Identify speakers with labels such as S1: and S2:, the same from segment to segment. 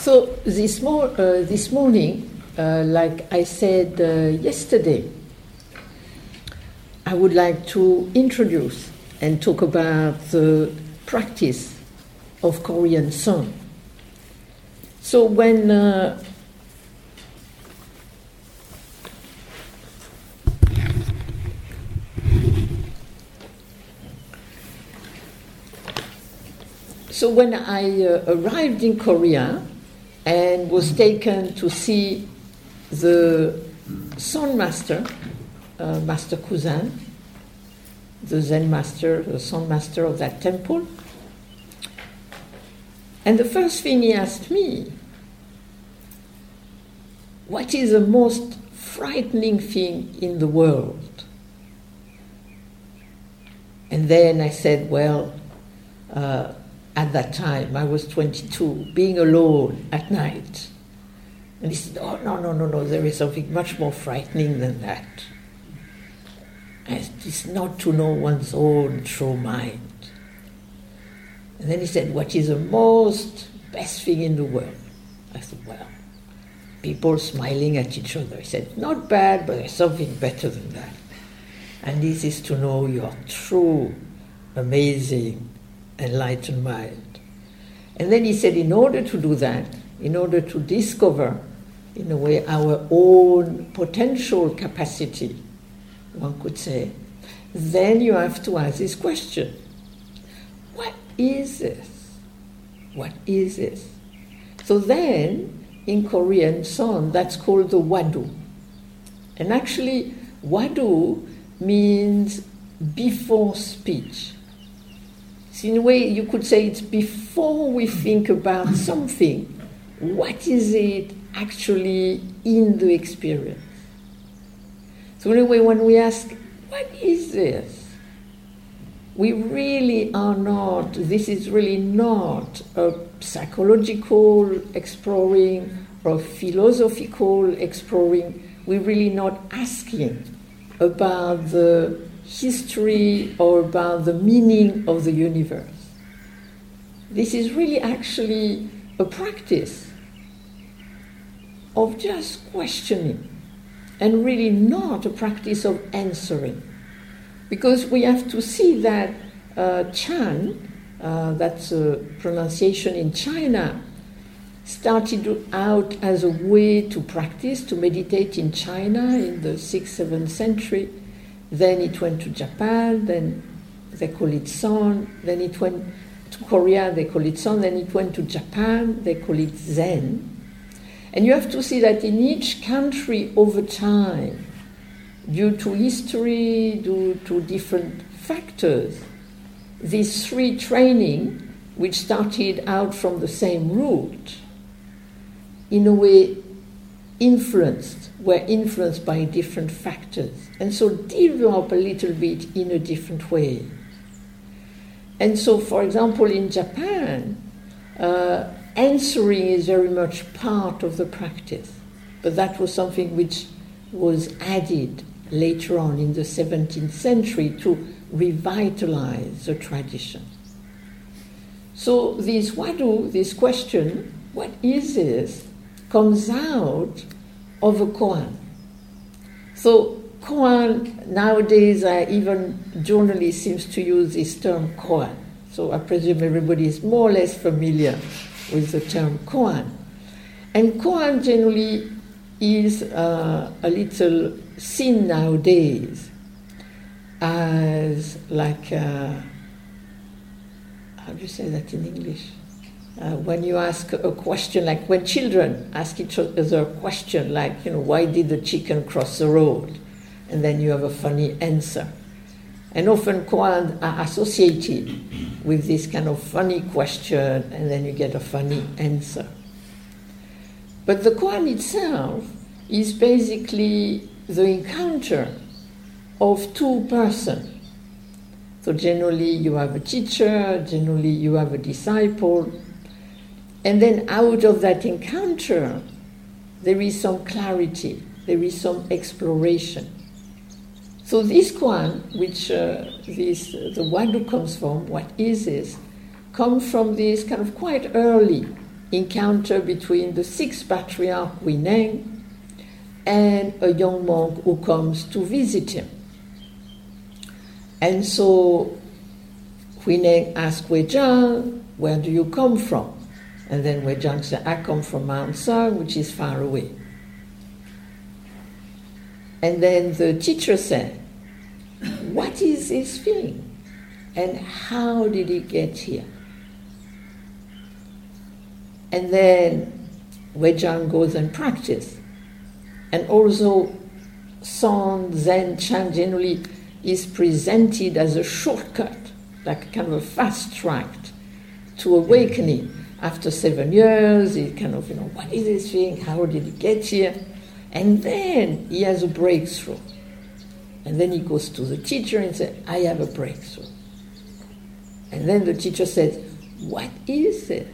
S1: So this morning, like I said yesterday, I would like to introduce and talk about the practice of Korean song. So when I arrived in Korea and was taken to see the sound master, Master Kuzan, the Zen master, the sound master of that temple. And the first thing he asked me, what is the most frightening thing in the world? And then I said, well, at that time, I was 22, being alone at night. And he said, oh, no, there is something much more frightening than that. And it's not to know one's own true mind. And then he said, what is the most best thing in the world? I said, well, people smiling at each other. He said, not bad, but there's something better than that. And this is to know your true, amazing, enlightened mind. And then he said, in order to do that, in order to discover, in a way, our own potential capacity, one could say, then you have to ask this question. What is this? What is this? So then, in Korean song, that's called the wadu. And actually, wadu means before speech. So in a way, you could say it's before we think about something, what is it actually in the experience? So in a way, when we ask, what is this? We really are not, this is really not a psychological exploring or philosophical exploring. We're really not asking about the history or about the meaning of the universe. This is really actually a practice of just questioning and really not a practice of answering. Because we have to see that Chan, that's a pronunciation in China, started out as a way to practice, to meditate in China in the 6th, 7th century. Then it went to Japan, then they call it Son, then it went to Korea, they call it Son, then it went to Japan, they call it Zen. And you have to see that in each country over time, due to history, due to different factors, these three training, which started out from the same root, in a way were influenced by different factors, and so develop a little bit in a different way. And so, for example, in Japan, answering is very much part of the practice, but that was something which was added later on in the 17th century to revitalize the tradition. So this wadu, this question, what is this, comes out of a koan. So koan, nowadays even journalists seems to use this term koan. So I presume everybody is more or less familiar with the term koan. And koan generally is a little seen nowadays as like, how do you say that in English? When you ask a question, like when children ask each other a question, like, why did the chicken cross the road? And then you have a funny answer. And often koan are associated with this kind of funny question, and then you get a funny answer. But the koan itself is basically the encounter of two persons. So generally you have a teacher, generally you have a disciple, and then out of that encounter there is some clarity, there is some exploration. So this koan, which the wadu comes from, what is this, comes from this kind of quite early encounter between the sixth patriarch Huineng and a young monk who comes to visit him. And so Huineng asks Weizhang, where do you come from? And then Weizhang said, I come from Mount Sung, which is far away. And then the teacher said, what is this thing? And how did it get here? And then Weizhang goes and practices. And also Song, Zen, Chan generally is presented as a shortcut, like kind of a fast track to awakening. After 7 years, he kind of, what is this thing? How did it get here? And then he has a breakthrough. And then he goes to the teacher and says, I have a breakthrough. And then the teacher says, what is this?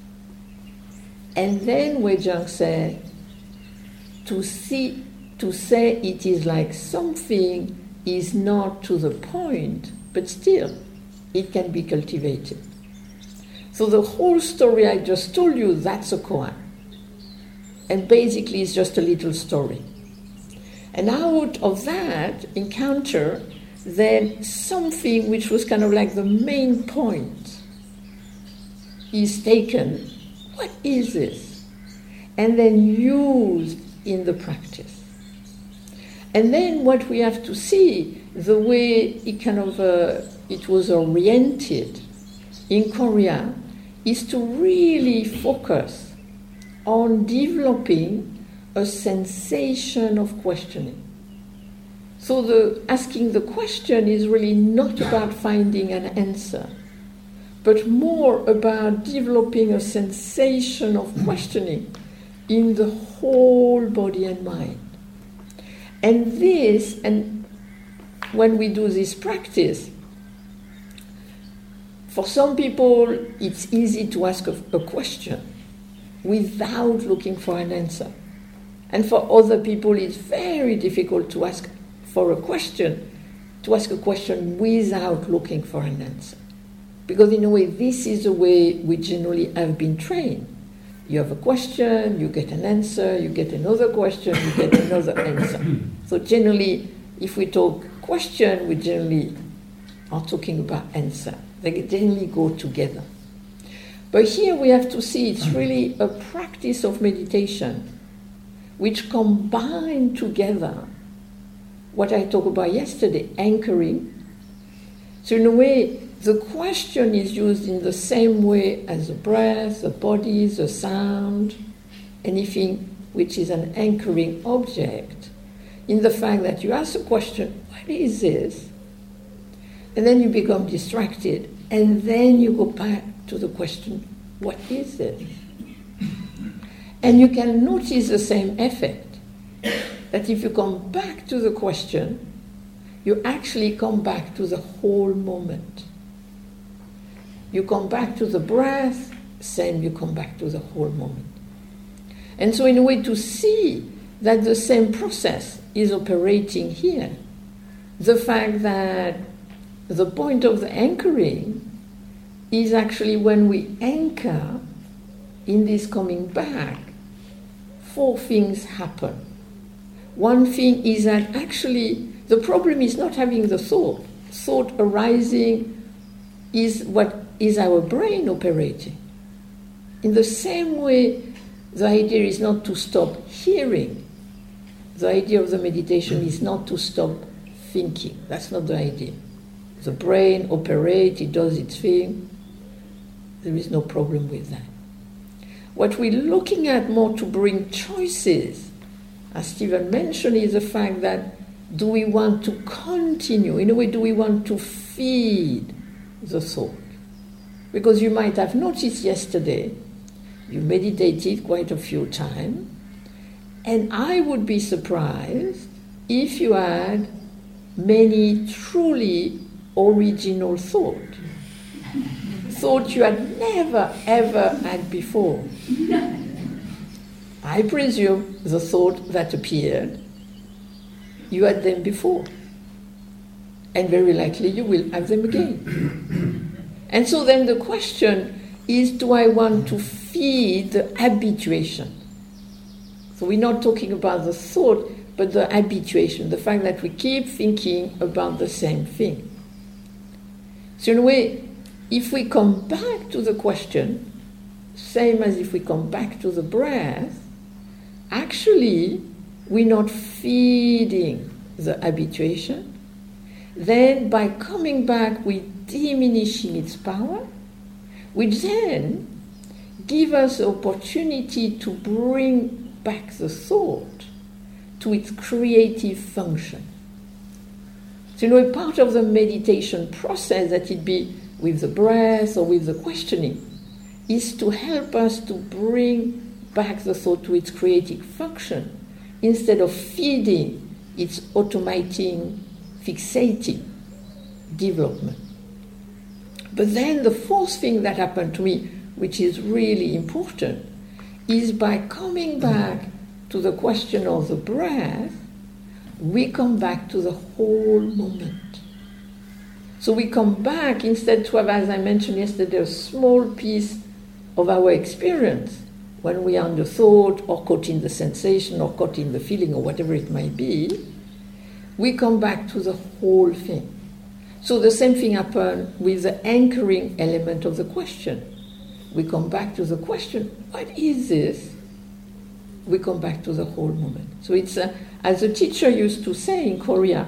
S1: And then Weizhang said, to say it is like something is not to the point, but still, it can be cultivated. So the whole story I just told you, that's a koan. And basically it's just a little story. And out of that encounter, then something which was kind of like the main point is taken. What is this? And then used in the practice. And then what we have to see, the way it was oriented in Korea, is to really focus on developing a sensation of questioning. So asking the question is really not about finding an answer, but more about developing a sensation of questioning in the whole body and mind. And when we do this practice, for some people it's easy to ask a question without looking for an answer. And for other people it's very difficult to ask a question without looking for an answer. Because in a way, this is the way we generally have been trained. You have a question, you get an answer, you get another question, you get another answer. So generally, if we talk question, we generally are talking about answer. They generally go together. But here we have to see it's really a practice of meditation which combine together what I talked about yesterday, anchoring. So in a way, the question is used in the same way as the breath, the body, the sound, anything which is an anchoring object, in the fact that you ask a question, what is this? And then you become distracted, and then you go back to the question, what is this? And you can notice the same effect, that if you come back to the question, you actually come back to the whole moment. You come back to the breath, same, you come back to the whole moment. And so in a way to see that the same process is operating here, the fact that the point of the anchoring is actually when we anchor in this coming back, 4 things happen. One thing is that actually the problem is not having the thought. Thought arising is what is our brain operating. In the same way, the idea is not to stop hearing. The idea of the meditation is not to stop thinking. That's not the idea. The brain operates, it does its thing. There is no problem with that. What we're looking at more to bring choices, as Stephen mentioned, is the fact that do we want to continue? In a way, do we want to feed the thought? Because you might have noticed yesterday, you meditated quite a few times, and I would be surprised if you had many truly original thoughts you had never ever had before. I presume the thought that appeared, you had them before. And very likely you will have them again. And so then the question is, do I want to feed the habituation? So we're not talking about the thought, but the habituation, the fact that we keep thinking about the same thing. So in a way, if we come back to the question, same as if we come back to the breath, actually we're not feeding the habituation. Then by coming back, we're diminishing its power, which then give us the opportunity to bring back the thought to its creative function. So, a part of the meditation process, that it be with the breath or with the questioning, is to help us to bring back the thought to its creative function instead of feeding its automating, fixating development. But then the fourth thing that happened to me, which is really important, is by coming back to the question of the breath, we come back to the whole moment. So we come back, instead to have, as I mentioned yesterday, a small piece of our experience when we are under thought or caught in the sensation or caught in the feeling or whatever it might be, we come back to the whole thing. So the same thing happened with the anchoring element of the question. We come back to the question, what is this? We come back to the whole moment. So it's, as a teacher used to say in Korea,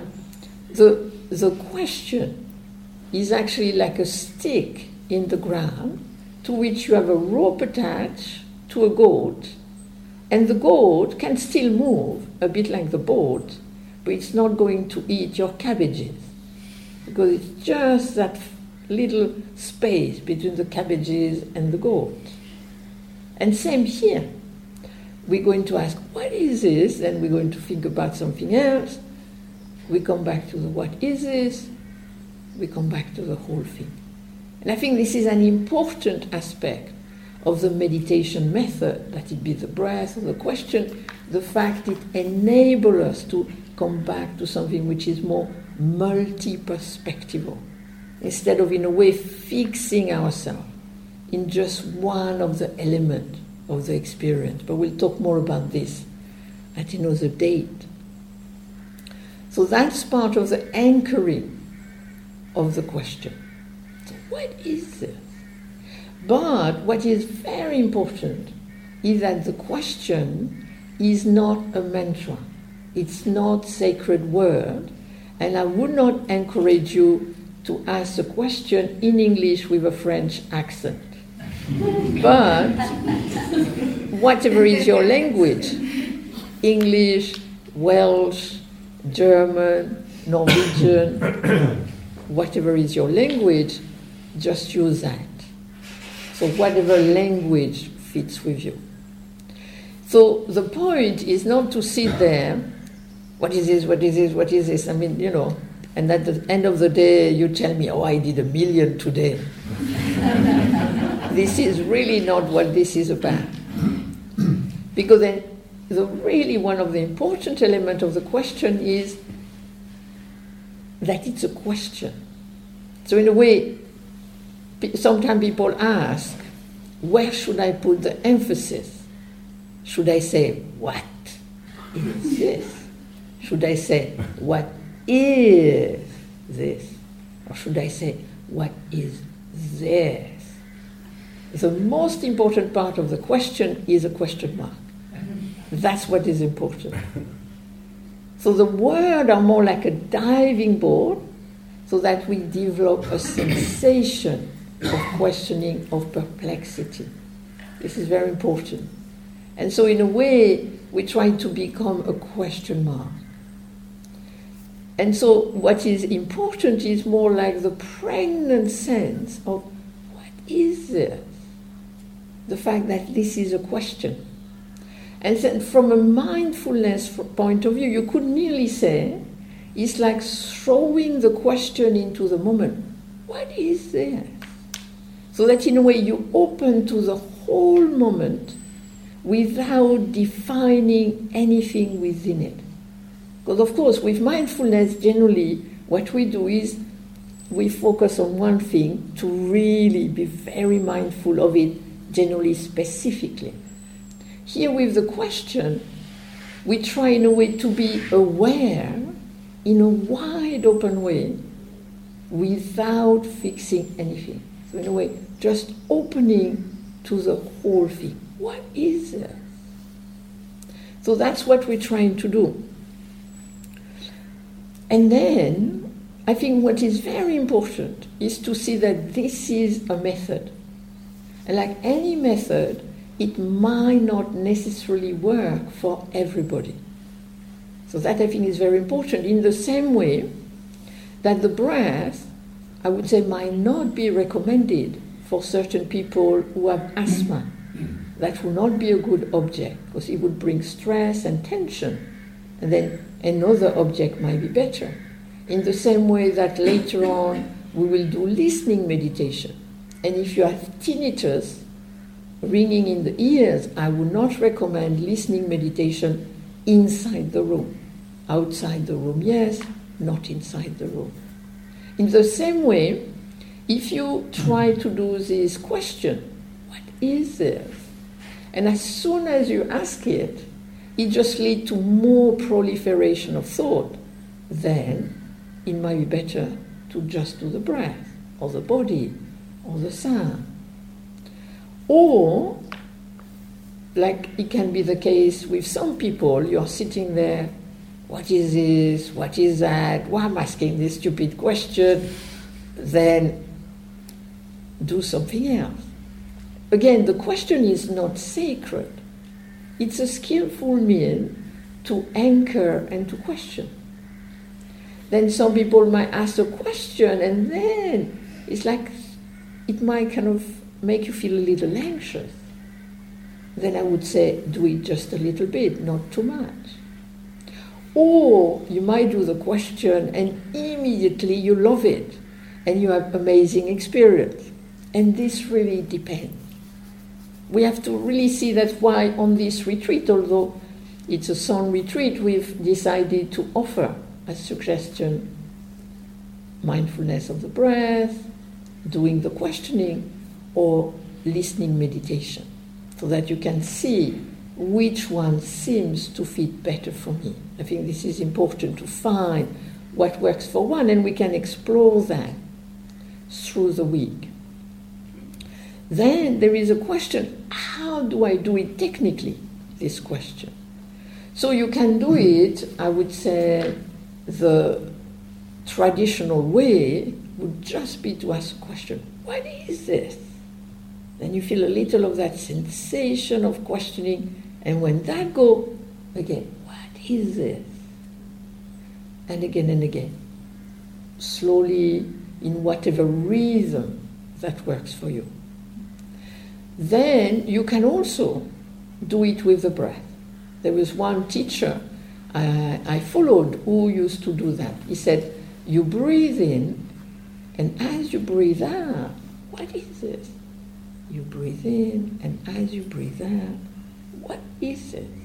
S1: the question is actually like a stick in the ground to which you have a rope attached to a goat, and the goat can still move, a bit like the boat, but it's not going to eat your cabbages, because it's just that little space between the cabbages and the goat. And same here. We're going to ask, what is this? Then we're going to think about something else. We come back to the what is this? We come back to the whole thing. And I think this is an important aspect of the meditation method, that it be the breath or the question, the fact it enables us to come back to something which is more multi-perspectival, instead of, in a way, fixing ourselves in just one of the elements of the experience. But we'll talk more about this at another date. So that's part of the anchoring of the question. So what is this? But what is very important is that the question is not a mantra. It's not sacred word. And I would not encourage you to ask the question in English with a French accent. But whatever is your language, English, Welsh, German, Norwegian, whatever is your language, just use that. So whatever language fits with you. So the point is not to sit there, what is this, what is this, what is this? I mean, and at the end of the day, you tell me, I did 1 million today. This is really not what this is about. Because then, really one of the important elements of the question is that it's a question. So in a way, sometimes people ask, where should I put the emphasis? Should I say, what is this? Should I say, what is this? Or should I say, what is this? The most important part of the question is a question mark. That's what is important. So the words are more like a diving board, so that we develop a sensation of questioning, of perplexity. This is very important. And so in a way, we try to become a question mark. And so what is important is more like the pregnant sense of what is this? The fact that this is a question. And then from a mindfulness point of view, you could nearly say, it's like throwing the question into the moment. What is this? So that in a way you open to the whole moment without defining anything within it. Because of course with mindfulness generally what we do is we focus on one thing to really be very mindful of it, generally, specifically. Here with the question, we try in a way to be aware in a wide open way without fixing anything. So in a way, just opening to the whole thing. What is it? So that's what we're trying to do. And then, I think what is very important is to see that this is a method. And like any method, it might not necessarily work for everybody. So that I think is very important. In the same way that the breath, I would say, might not be recommended for certain people who have asthma. That will not be a good object because it would bring stress and tension. And then another object might be better. In the same way that later on we will do listening meditation. And if you have tinnitus, ringing in the ears, I would not recommend listening meditation inside the room. Outside the room, yes, not inside the room. In the same way, if you try to do this question, what is this? And as soon as you ask it, it just leads to more proliferation of thought. Then it might be better to just do the breath, or the body, or the sound. Or, like it can be the case with some people, you're sitting there, what is this, what is that, why am I asking this stupid question? Then do something else. Again, the question is not sacred. It's a skillful means to anchor and to question. Then some people might ask a question and then it's like it might kind of make you feel a little anxious. Then I would say do it just a little bit, not too much. Or you might do the question and immediately you love it and you have amazing experience. And this really depends. We have to really see that's why on this retreat, although it's a sound retreat, we've decided to offer a suggestion, mindfulness of the breath, doing the questioning, or listening meditation, so that you can see which one seems to fit better for me. I think this is important to find what works for one, and we can explore that through the week. Then there is a question, how do I do it technically, this question? So you can do it, I would say, the traditional way would just be to ask a question, what is this? Then you feel a little of that sensation of questioning, and when that goes, again, what is this? And again, slowly, in whatever rhythm that works for you. Then you can also do it with the breath. There was one teacher I followed who used to do that. He said, you breathe in, and as you breathe out, what is this? You breathe in, and as you breathe out, what is it?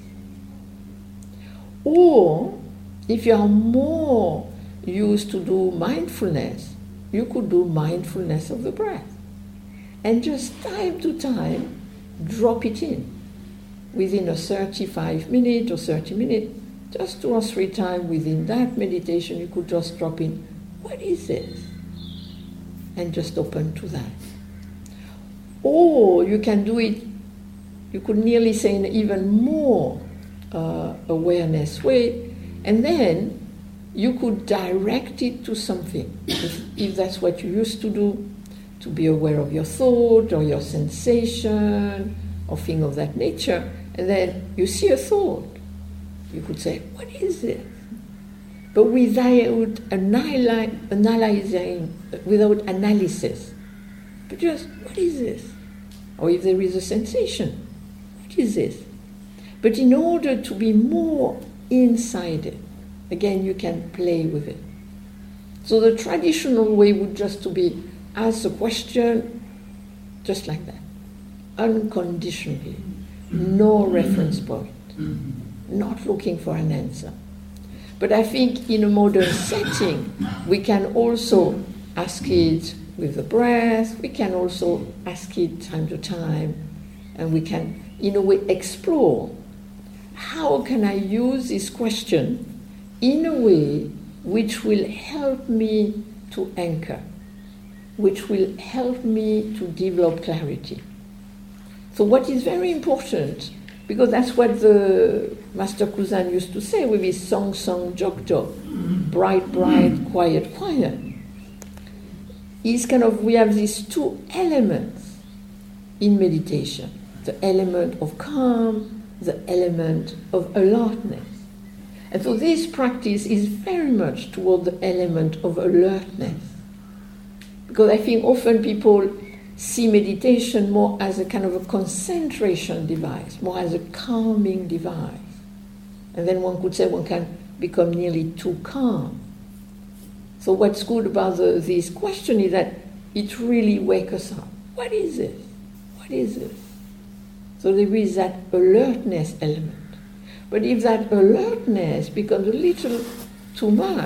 S1: Or, if you are more used to do mindfulness, you could do mindfulness of the breath. And just time to time, drop it in. Within a 35 minute or 30 minutes, just 2 or 3 times within that meditation, you could just drop in, what is this? And just open to that. Or you can do it, you could nearly say in an even more awareness way, and then you could direct it to something. If that's what you used to do, to be aware of your thought or your sensation or thing of that nature, and then you see a thought. You could say, what is it? But without analyzing, without analysis. But just, what is this? Or if there is a sensation, what is this? But in order to be more inside it, again, you can play with it. So the traditional way would just to be ask a question, just like that, unconditionally, no reference point, not looking for an answer. But I think in a modern setting, we can also ask it with the breath. We can also ask it time to time, and we can, in a way, explore how can I use this question in a way which will help me to anchor, which will help me to develop clarity. So what is very important, because that's what the Master Kuzan used to say with his song, song, jog, jog, bright, bright, quiet, quiet, is kind of, we have these two elements in meditation, the element of calm, the element of alertness. And so this practice is very much toward the element of alertness. Because I think often people see meditation more as a kind of a concentration device, more as a calming device. And then one could say one can become nearly too calm. So what's good about this question is that it really wakes us up. What is this? What is this? So there is that alertness element. But if that alertness becomes a little too much,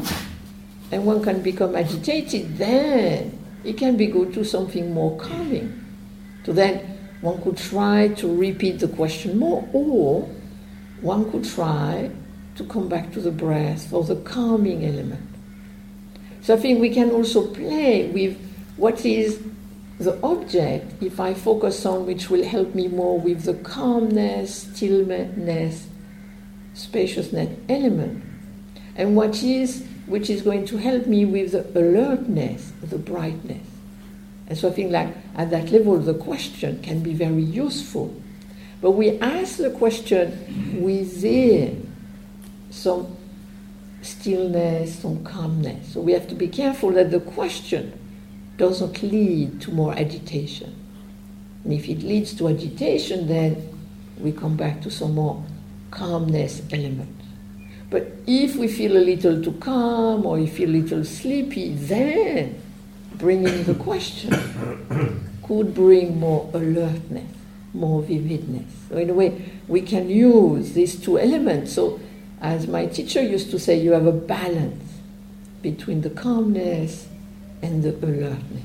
S1: and one can become agitated, then it can be good to something more calming. So then one could try to repeat the question more, or one could try to come back to the breath for the calming element. So I think we can also play with what is the object, if I focus on, which will help me more with the calmness, stillness, spaciousness element, and which is going to help me with the alertness, the brightness. And so I think like at that level the question can be very useful. But we ask the question within some stillness, some calmness. So we have to be careful that the question doesn't lead to more agitation. And if it leads to agitation, then we come back to some more calmness element. But if we feel a little too calm or we feel a little sleepy, then bringing the question could bring more alertness, more vividness. So in a way, we can use these two elements. So as my teacher used to say, you have a balance between the calmness and the alertness.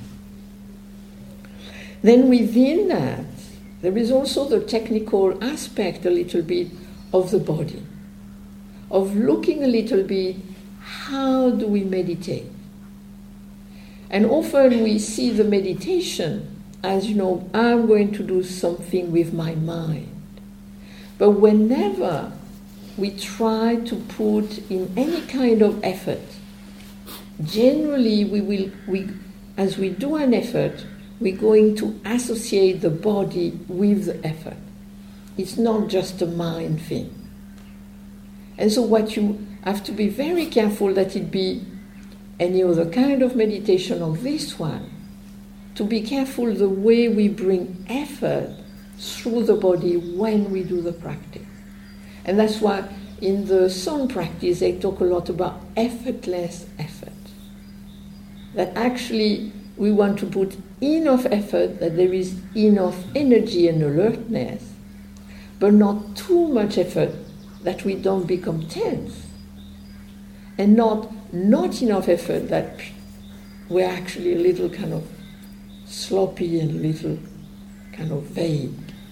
S1: Then within that, there is also the technical aspect a little bit of the body, of looking a little bit, how do we meditate? And often we see the meditation as, I'm going to do something with my mind. But whenever we try to put in any kind of effort, generally as we do an effort, we're going to associate the body with the effort. It's not just a mind thing. And so what you have to be very careful that it be any other kind of meditation or this one, to be careful the way we bring effort through the body when we do the practice. And that's why in the Song practice they talk a lot about effortless effort. That actually we want to put enough effort that there is enough energy and alertness, but not too much effort that we don't become tense, and not enough effort that we're actually a little kind of sloppy and a little kind of vague.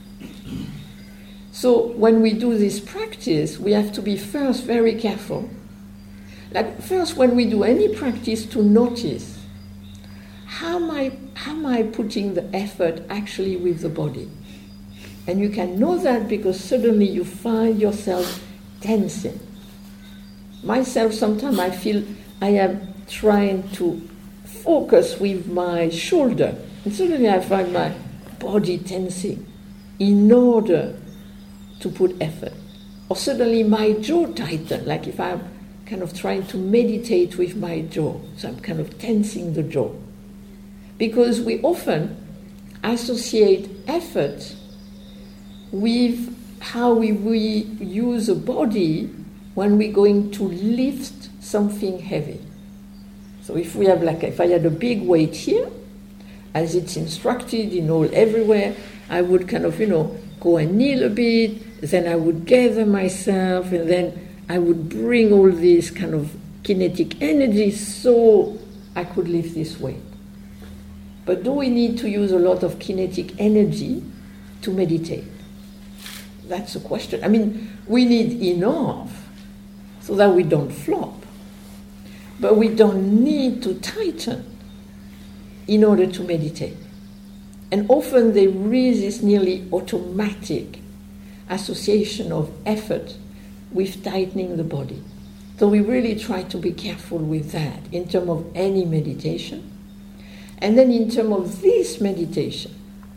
S1: So when we do this practice, we have to be first very careful. Like first when we do any practice, to notice how am I putting the effort actually with the body? And you can know that because suddenly you find yourself tensing. Myself, sometimes I feel I am trying to focus with my shoulder, and suddenly I find my body tensing in order to put effort. Or suddenly my jaw tightens, like if I'm kind of trying to meditate with my jaw, so I'm kind of tensing the jaw. Because we often associate effort with how we use the body when we're going to lift something heavy. So if I had a big weight here, as it's instructed everywhere, I would kind of, go and kneel a bit, then I would gather myself, and then I would bring all this kind of kinetic energy so I could lift this weight. But do we need to use a lot of kinetic energy to meditate? That's a question. I mean, we need enough so that we don't flop. But we don't need to tighten in order to meditate. And often there is this nearly automatic association of effort with tightening the body. So we really try to be careful with that in terms of any meditation. And then in terms of this meditation,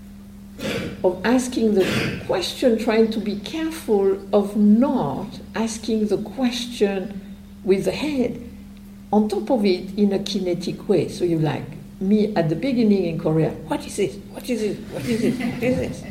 S1: of asking the question, trying to be careful of not asking the question with the head on top of it in a kinetic way. So you like me at the beginning in Korea, what is this? What is it? What is it? What is this?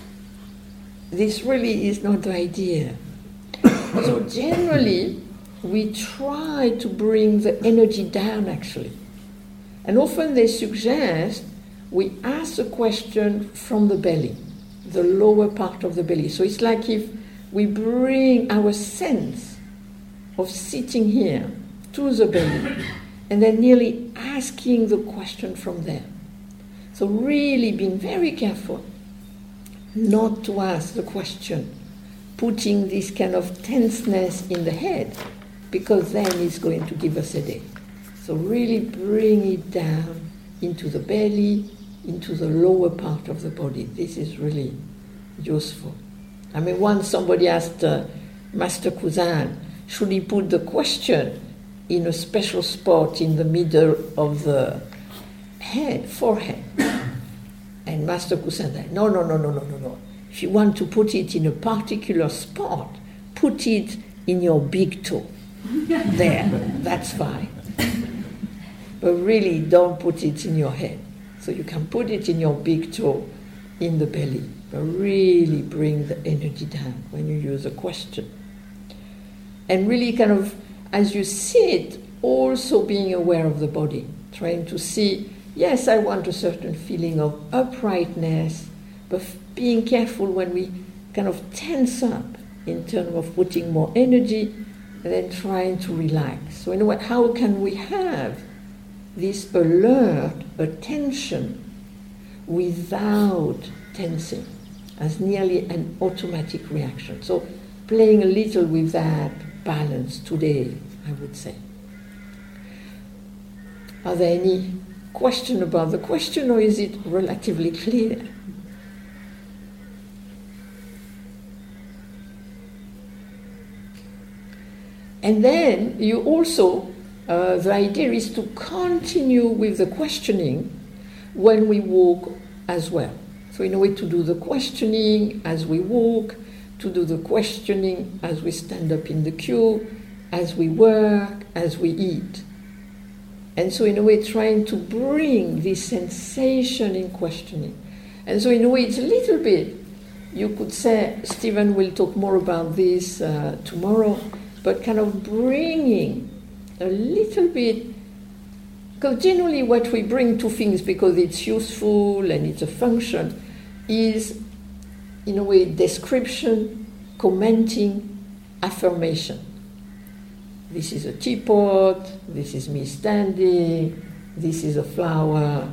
S1: This really is not the idea. So generally, we try to bring the energy down actually. And often they suggest we ask a question from the belly, the lower part of the belly. So it's like if we bring our sense of sitting here to the belly and then nearly asking the question from there. So really being very careful not to ask the question, putting this kind of tenseness in the head, because then it's going to give us a headache. So really bring it down into the belly, into the lower part of the body. This is really useful. I mean, once somebody asked Master Kusan, should he put the question in a special spot in the middle of the head, forehead? And Master Kusan said, no. If you want to put it in a particular spot, put it in your big toe. There, that's fine. But really don't put it in your head. So you can put it in your big toe, in the belly, but really bring the energy down when you use a question. And really kind of, as you sit, also being aware of the body, trying to see, yes, I want a certain feeling of uprightness, but being careful when we kind of tense up in terms of putting more energy and then trying to relax. So in a way, how can we have this alert attention without tensing as nearly an automatic reaction? So playing a little with that balance today, I would say. Are there any questions about the question, or is it relatively clear? And then you also, the idea is to continue with the questioning when we walk as well. So in a way to do the questioning as we walk, to do the questioning as we stand up in the queue, as we work, as we eat. And so in a way trying to bring this sensation in questioning. And so in a way it's a little bit, you could say, Stephen will talk more about this tomorrow, but kind of bringing a little bit, because generally what we bring to things because it's useful and it's a function is in a way description, commenting, affirmation. This is a teapot, this is me standing, this is a flower.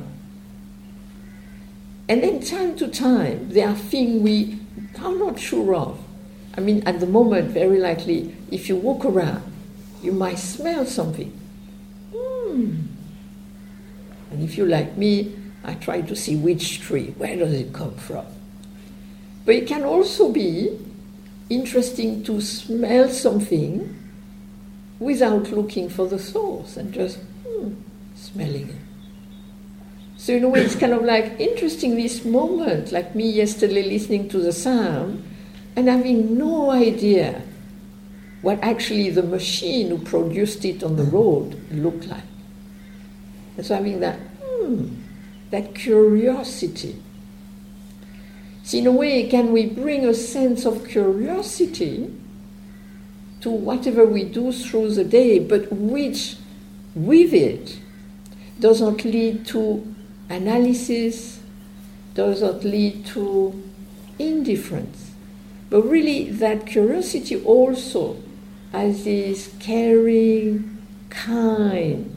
S1: And then time to time there are things we are not sure of. I mean, at the moment, very likely, if you walk around, you might smell something. And if you're like me, I try to see which tree, where does it come from? But it can also be interesting to smell something without looking for the source and just smelling it. So in a way, it's kind of like interesting this moment, like me yesterday listening to the sound, and having no idea what actually the machine who produced it on the road looked like. And so having that, that curiosity. So in a way, can we bring a sense of curiosity to whatever we do through the day, but which, with it, does not lead to analysis, does not lead to indifference. But really, that curiosity also as this caring, kind,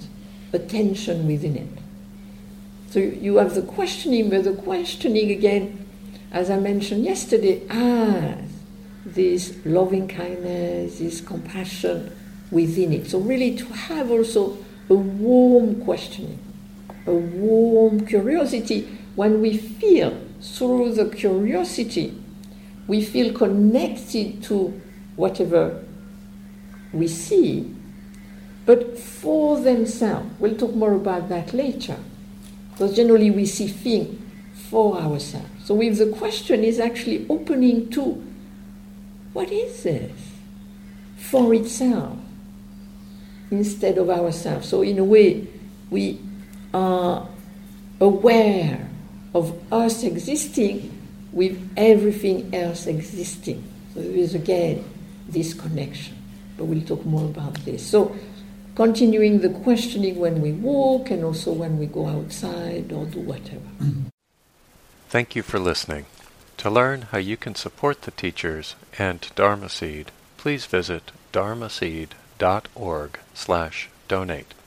S1: attention within it. So you have the questioning, but the questioning again, as I mentioned yesterday, this loving kindness, this compassion within it. So really to have also a warm questioning, a warm curiosity. When we feel through the curiosity, we feel connected to whatever we see, but for themselves. We'll talk more about that later. Because generally we see things for ourselves. So if the question is actually opening to, what is this? For itself, instead of ourselves. So in a way, we are aware of us existing with everything else existing. So there is again this connection. But we'll talk more about this. So continuing the questioning when we walk and also when we go outside or do whatever.
S2: Thank you for listening. To learn how you can support the teachers and Dharma Seed, please visit dharmaseed.org/donate.